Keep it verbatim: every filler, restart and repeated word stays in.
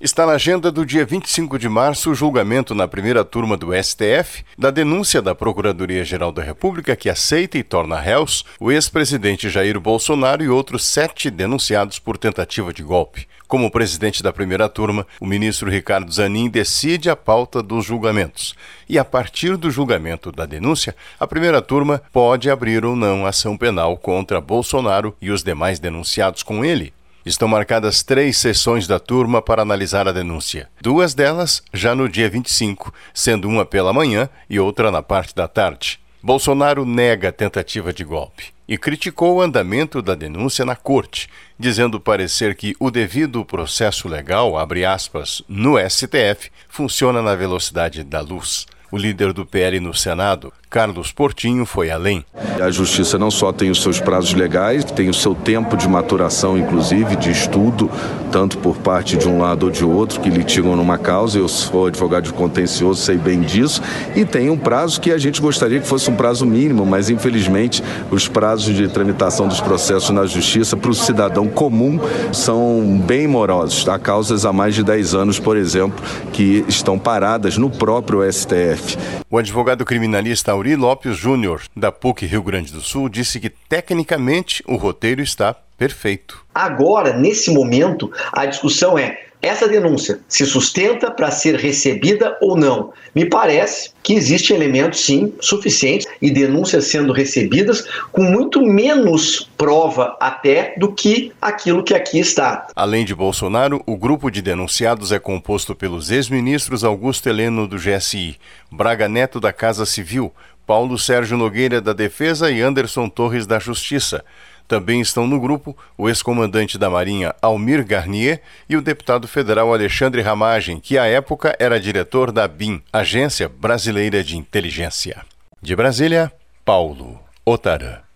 Está na agenda do dia vinte e cinco de março o julgamento na primeira turma do S T F da denúncia da Procuradoria-Geral da República que aceita e torna réus o ex-presidente Jair Bolsonaro e outros sete denunciados por tentativa de golpe. Como presidente da primeira turma, o ministro Ricardo Zanin decide a pauta dos julgamentos. E a partir do julgamento da denúncia, a primeira turma pode abrir ou não ação penal contra Bolsonaro e os demais denunciados com ele. Estão marcadas três sessões da turma para analisar a denúncia. Duas delas já no dia vinte e cinco, sendo uma pela manhã e outra na parte da tarde. Bolsonaro nega a tentativa de golpe e criticou o andamento da denúncia na corte, dizendo parecer que o devido processo legal, abre aspas, no S T F, funciona na velocidade da luz. O líder do P L no Senado, Carlos Portinho, foi além. A Justiça não só tem os seus prazos legais, tem o seu tempo de maturação, inclusive, de estudo, tanto por parte de um lado ou de outro, que litigam numa causa. Eu sou advogado de contencioso, sei bem disso. E tem um prazo que a gente gostaria que fosse um prazo mínimo, mas, infelizmente, os prazos de tramitação dos processos na Justiça para o cidadão comum são bem morosos. Há causas há mais de dez anos, por exemplo, que estão paradas no próprio S T F. O advogado criminalista Auri Lopes Júnior, da P U C Rio Grande do Sul, disse que, tecnicamente, o roteiro está perfeito. Agora, nesse momento, a discussão é: essa denúncia se sustenta para ser recebida ou não? Me parece que existem elementos, sim, suficientes e denúncias sendo recebidas com muito menos prova até do que aquilo que aqui está. Além de Bolsonaro, o grupo de denunciados é composto pelos ex-ministros Augusto Heleno do G S I, Braga Neto da Casa Civil, Paulo Sérgio Nogueira da Defesa e Anderson Torres da Justiça. Também estão no grupo o ex-comandante da Marinha Almir Garnier e o deputado federal Alexandre Ramagem, que à época era diretor da B I M, Agência Brasileira de Inteligência. De Brasília, Paulo Otarã.